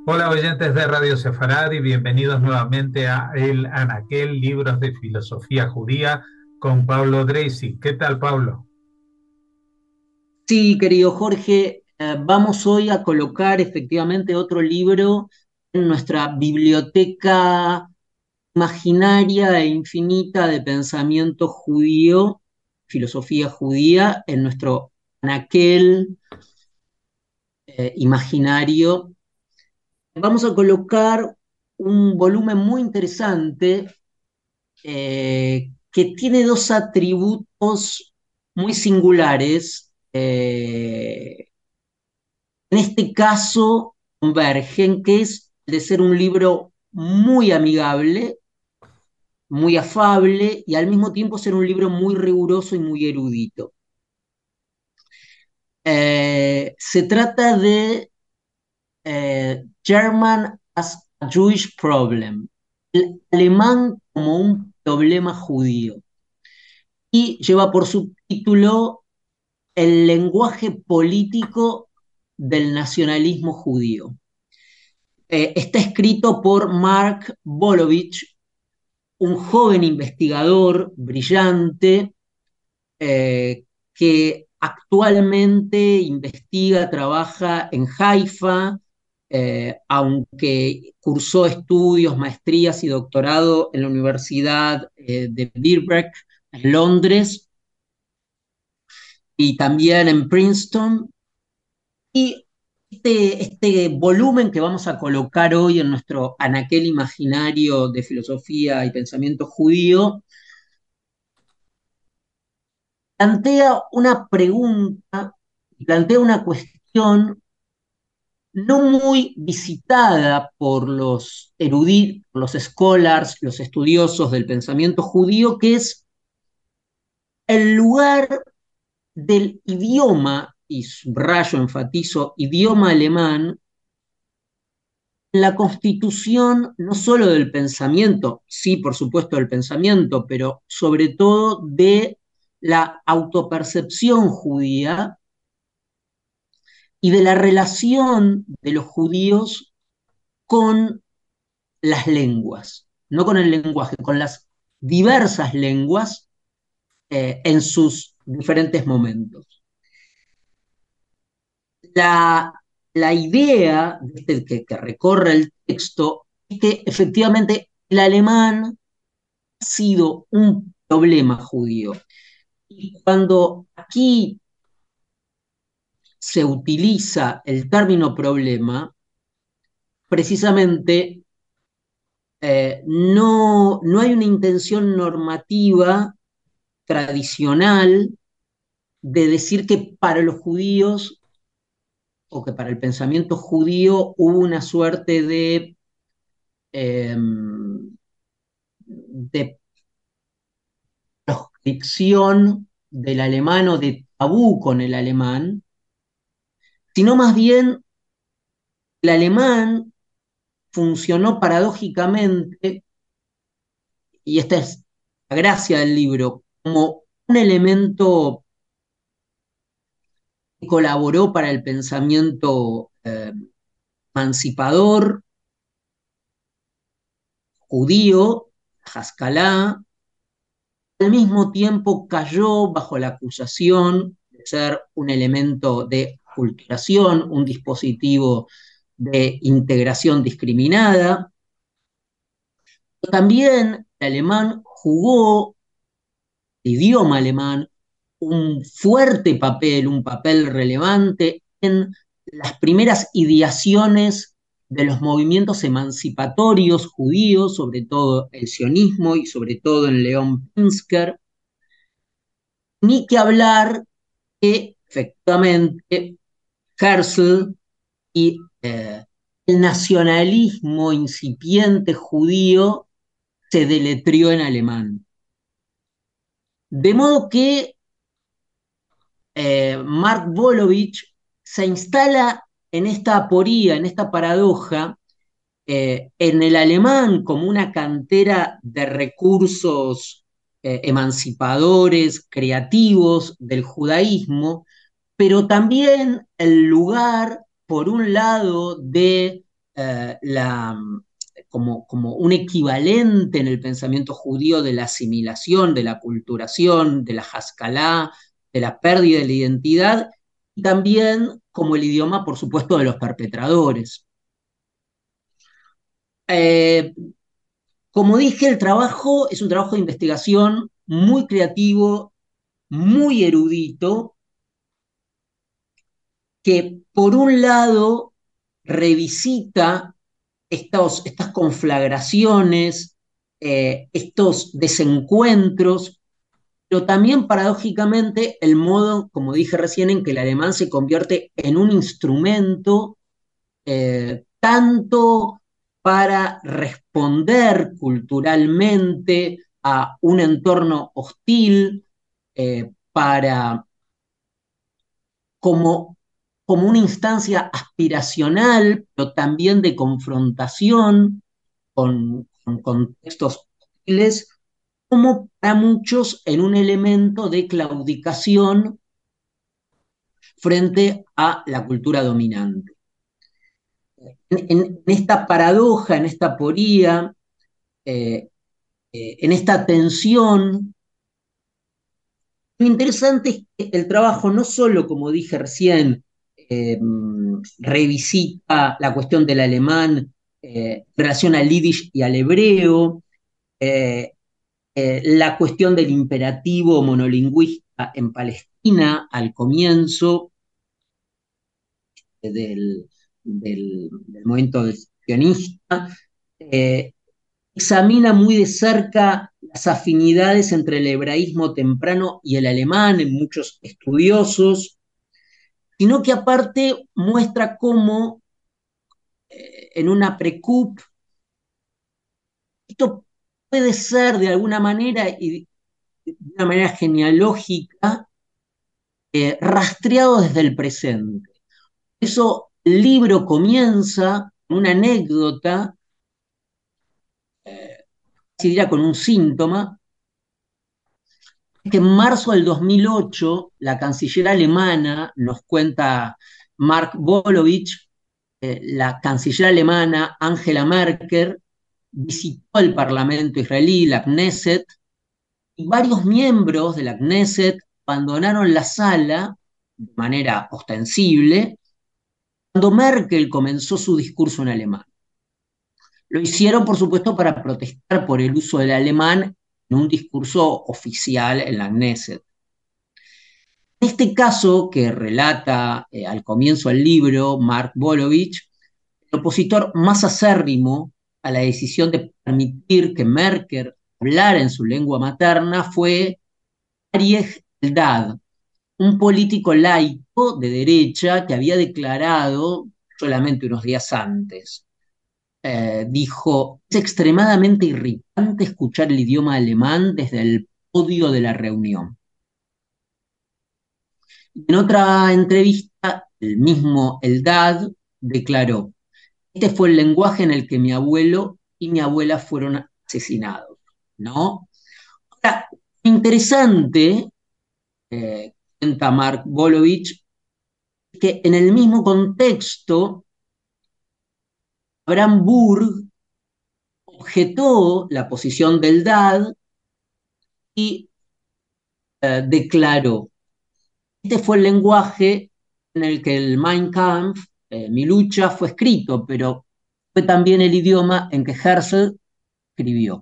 Hola oyentes de Radio Sefarad y bienvenidos nuevamente a El Anaquel, libros de filosofía judía con Pablo Dreisi. ¿Qué tal, Pablo? Sí, querido Jorge, vamos hoy a colocar efectivamente otro libro en nuestra biblioteca imaginaria e infinita de pensamiento judío, filosofía judía, en nuestro anaquel imaginario. Vamos a colocar un volumen muy interesante que tiene dos atributos muy singulares. En este caso, convergen, que es de ser un libro muy amigable, muy afable y al mismo tiempo ser un libro muy riguroso y muy erudito. Se trata de German as a Jewish Problem, el alemán como un problema judío, y lleva por subtítulo El lenguaje político del nacionalismo judío. Está escrito por Mark Bolovich, un joven investigador brillante que actualmente investiga, trabaja en Haifa, aunque cursó estudios, maestrías y doctorado en la Universidad de Birkbeck en Londres y también en Princeton. Y este volumen que vamos a colocar hoy en nuestro anaquel imaginario de filosofía y pensamiento judío plantea una pregunta, plantea una cuestión no muy visitada por los eruditos, los scholars, los estudiosos del pensamiento judío, que es el lugar del idioma, y subrayo, enfatizo, idioma alemán, la constitución no solo del pensamiento, sí, por supuesto del pensamiento, pero sobre todo de la autopercepción judía y de la relación de los judíos con las lenguas, no con el lenguaje, con las diversas lenguas en sus diferentes momentos. La, la idea que recorre el texto es que efectivamente el alemán ha sido un problema judío. Y cuando aquí se utiliza el término problema, precisamente no hay una intención normativa tradicional de decir que para los judíos o que para el pensamiento judío hubo una suerte eh, de proscripción del alemán o de tabú con el alemán, sino más bien el alemán funcionó paradójicamente, y esta es la gracia del libro, como un elemento que colaboró para el pensamiento emancipador judío, Haskalah, al mismo tiempo cayó bajo la acusación de ser un elemento de aculturación, un dispositivo de integración discriminada. También el alemán jugó, el idioma alemán, un fuerte papel, un papel relevante en las primeras ideaciones de los movimientos emancipatorios judíos, sobre todo el sionismo y sobre todo en León Pinsker, ni que hablar que efectivamente Herzl y el nacionalismo incipiente judío se deletrió en alemán. De modo que Mark Bolovich se instala en esta aporía, en esta paradoja, en el alemán como una cantera de recursos emancipadores, creativos del judaísmo, pero también el lugar, por un lado, de como un equivalente en el pensamiento judío de la asimilación, de la aculturación, de la Haskalah, de la pérdida de la identidad, y también como el idioma, por supuesto, de los perpetradores. Eh, como dije, el trabajo es un trabajo de investigación muy creativo, muy erudito, que por un lado revisita estas conflagraciones, estos desencuentros, pero también paradójicamente el modo, como dije recién, en que el alemán se convierte en un instrumento tanto para responder culturalmente a un entorno hostil, para como, como una instancia aspiracional, pero también de confrontación con contextos hostiles, como para muchos en un elemento de claudicación frente a la cultura dominante. En esta paradoja, en esta aporía, eh, en esta tensión, lo interesante es que el trabajo no solo, como dije recién, revisita la cuestión del alemán en relación al yiddish y al hebreo, eh, la cuestión del imperativo monolingüista en Palestina al comienzo del movimiento sionista, eh, examina muy de cerca las afinidades entre el hebraísmo temprano y el alemán en muchos estudiosos, sino que aparte muestra cómo en una precup esto puede ser de alguna manera y de una manera genealógica rastreado desde el presente. Por eso el libro comienza con una anécdota, se dirá con un síntoma, que en marzo del 2008 la canciller alemana, nos cuenta Mark Bolovich, la canciller alemana Angela Merkel visitó el Parlamento israelí, la Knesset, y varios miembros de la Knesset abandonaron la sala de manera ostensible cuando Merkel comenzó su discurso en alemán. Lo hicieron, por supuesto, para protestar por el uso del alemán en un discurso oficial en la Knesset. En este caso, que relata al comienzo del libro Mark Bolovich, el opositor más acérrimo a la decisión de permitir que Merkel hablara en su lengua materna fue Arieh Eldad, un político laico de derecha que había declarado solamente unos días antes. Dijo, es extremadamente irritante escuchar el idioma alemán desde el podio de la reunión. En otra entrevista, el mismo Eldad declaró, este fue el lenguaje en el que mi abuelo y mi abuela fueron asesinados, ¿no? Ahora, interesante, cuenta Mark Bolovich, que en el mismo contexto, Abraham Burg objetó la posición del DAD y declaró, este fue el lenguaje en el que el Mein Kampf, mi lucha, fue escrito, pero fue también el idioma en que Herzl escribió.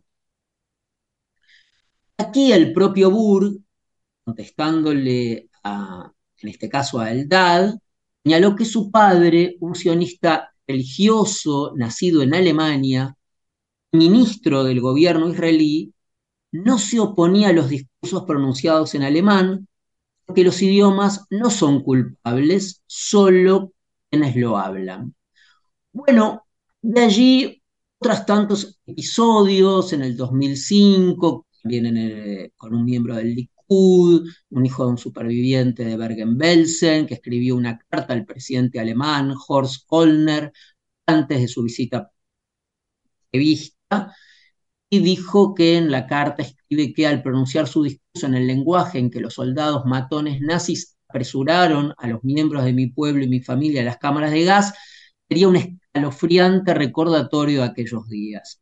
Aquí el propio Burg, contestándole en este caso a Eldad, señaló que su padre, un sionista religioso nacido en Alemania, ministro del gobierno israelí, no se oponía a los discursos pronunciados en alemán, porque los idiomas no son culpables, solo quienes lo hablan. Bueno, de allí otros tantos episodios en el 2005, también con un miembro del Likud, un hijo de un superviviente de Bergen-Belsen, que escribió una carta al presidente alemán, Horst Kollner, antes de su visita prevista, y dijo que en la carta escribe que al pronunciar su discurso en el lenguaje en que los soldados matones nazis apresuraron a los miembros de mi pueblo y mi familia a las cámaras de gas, sería un escalofriante recordatorio de aquellos días.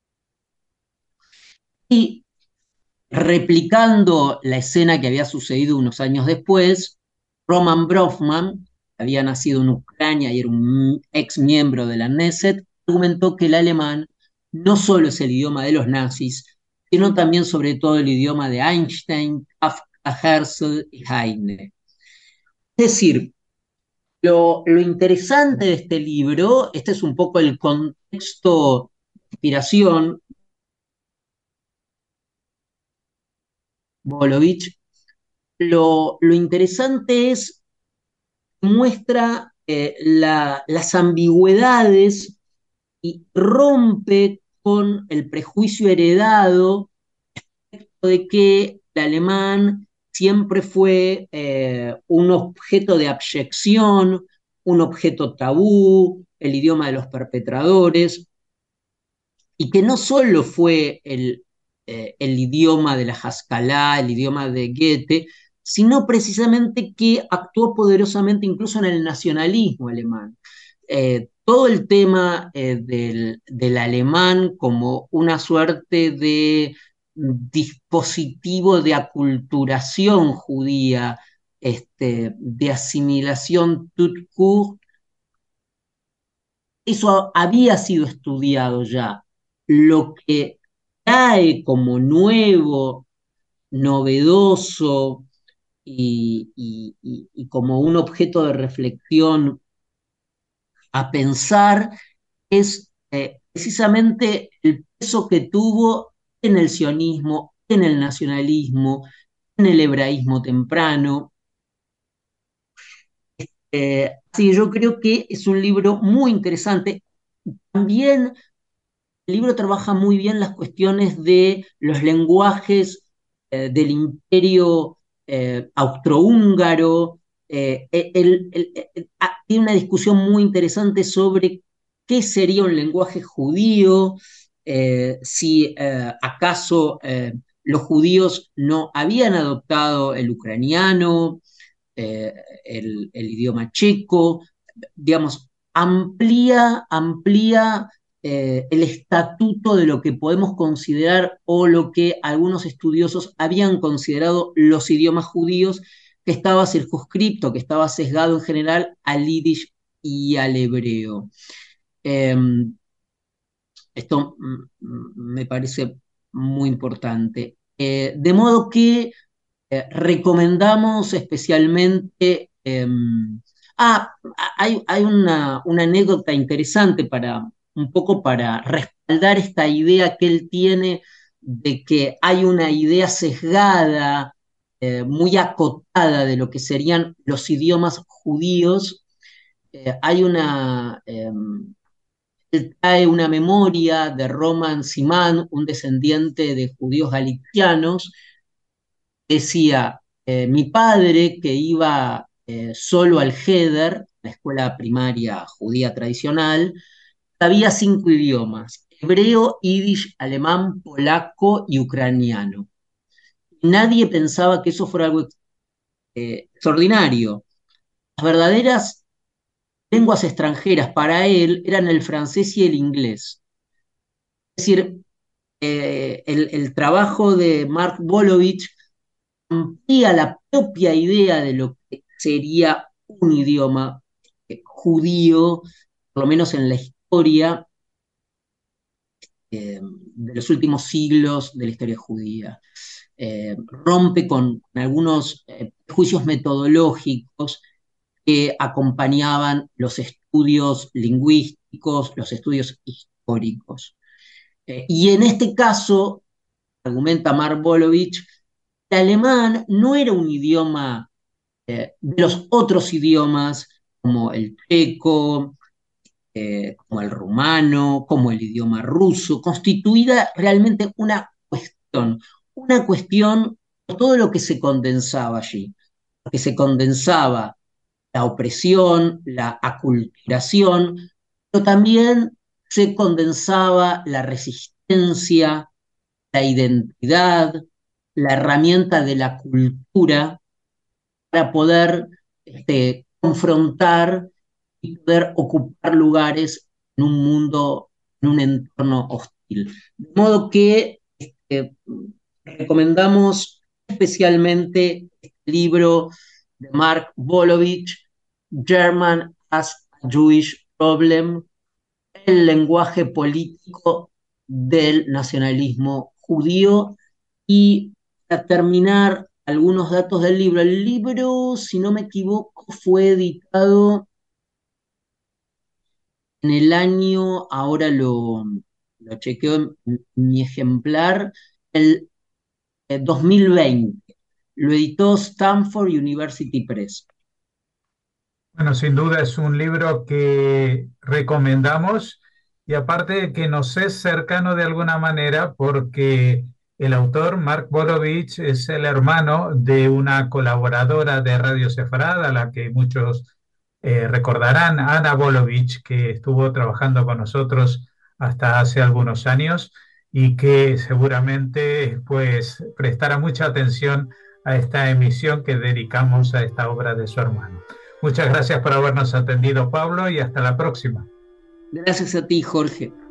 Y replicando la escena que había sucedido unos años después, Roman Bronfman, que había nacido en Ucrania y era un ex miembro de la Knesset, argumentó que el alemán no solo es el idioma de los nazis, sino también sobre todo el idioma de Einstein, Kafka, Herzl y Heine. Es decir, lo interesante de este libro, este es un poco el contexto de inspiración, Bolovich, lo interesante es que muestra las ambigüedades y rompe con el prejuicio heredado de que el alemán siempre fue un objeto de abyección, un objeto tabú, el idioma de los perpetradores, y que no solo fue el idioma de la Haskalah, el idioma de Goethe, sino precisamente que actuó poderosamente incluso en el nacionalismo alemán. Todo el tema del alemán como una suerte de dispositivo de aculturación judía, de asimilación tout court, eso había sido estudiado ya. Lo que trae como nuevo, novedoso y como un objeto de reflexión a pensar es precisamente el peso que tuvo en el sionismo, en el nacionalismo, en el hebraísmo temprano. Así que yo creo que es un libro muy interesante. También el libro trabaja muy bien las cuestiones de los lenguajes del imperio austrohúngaro. Tiene una discusión muy interesante sobre qué sería un lenguaje judío, si acaso los judíos no habían adoptado el ucraniano, el idioma checo, digamos, amplía el estatuto de lo que podemos considerar o lo que algunos estudiosos habían considerado los idiomas judíos, que estaba circunscripto, que estaba sesgado en general al yiddish y al hebreo. Eh, Esto me parece muy importante. De modo que recomendamos especialmente. Hay una anécdota interesante para un poco para respaldar esta idea que él tiene de que hay una idea sesgada, muy acotada de lo que serían los idiomas judíos. Hay él trae una memoria de Roman Simán, un descendiente de judíos galicianos. Decía, mi padre que iba solo al Heder, la escuela primaria judía tradicional, sabía 5 idiomas: hebreo, yiddish, alemán, polaco y ucraniano. Nadie pensaba que eso fuera algo extraordinario. Las verdaderas lenguas extranjeras para él eran el francés y el inglés. Es decir, el trabajo de Mark Bolovich amplía la propia idea de lo que sería un idioma judío, por lo menos en la historia de los últimos siglos de la historia judía. Rompe con algunos juicios metodológicos que acompañaban los estudios lingüísticos, los estudios históricos. Y en este caso, argumenta Mark Bolovich, el alemán no era un idioma de los otros idiomas como el checo, como el rumano, como el idioma ruso, constituida realmente una cuestión por todo lo que se condensaba allí, porque se condensaba la opresión, la aculturación, pero también se condensaba la resistencia, la identidad, la herramienta de la cultura para poder confrontar y poder ocupar lugares en un mundo, en un entorno hostil. De modo que recomendamos especialmente este libro de Mark Bolovich, German as a Jewish Problem, el lenguaje político del nacionalismo judío. Y para terminar, algunos datos del libro. El libro, si no me equivoco, fue editado en el año, ahora lo chequeo en mi ejemplar, el 2020. Lo editó Stanford University Press. Bueno, sin duda es un libro que recomendamos y aparte de que nos es cercano de alguna manera porque el autor, Mark Borovich, es el hermano de una colaboradora de Radio Sefarad, a la que muchos recordarán, Ana Bolovich, que estuvo trabajando con nosotros hasta hace algunos años y que seguramente pues prestará mucha atención a esta emisión que dedicamos a esta obra de su hermano. Muchas gracias por habernos atendido, Pablo, y hasta la próxima. Gracias a ti, Jorge.